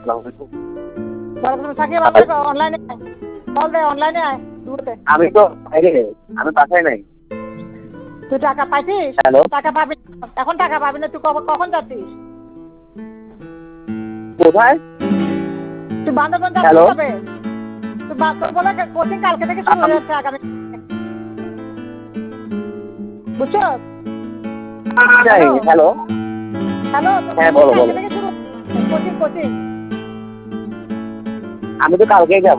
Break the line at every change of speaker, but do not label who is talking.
থাকিয়ে ভালো অনলাইনে কল দে, অনলাইনে আয় দুটোতে।
আমি তো বাইরে, আমি বাসায় নাই।
তুই টাকা পাইছিস?
হ্যালো,
টাকা পাবি এখন, টাকা পাবি না। তুই কখন যাচ্ছিস?
কোথায়?
তুই বান্দরবন যাচ্ছিস
হ্যালো,
কবে? তোর বলে কোচিং কালকে থেকে শুরু হয়ে যাচ্ছে, আগামী। বুঝছো?
হ্যালো,
হ্যালো,
হ্যাঁ বলো বলো।
কালকে থেকে শুরু কোচিং।
আমি তো কালকেই যাবো।